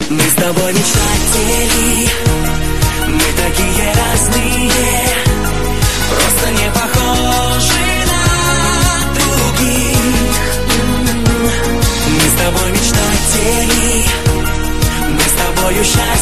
Мы с тобой мечтатели, мы такие разные, просто не похожи на других. Мы с тобой мечтатели, мы с тобою счастливы.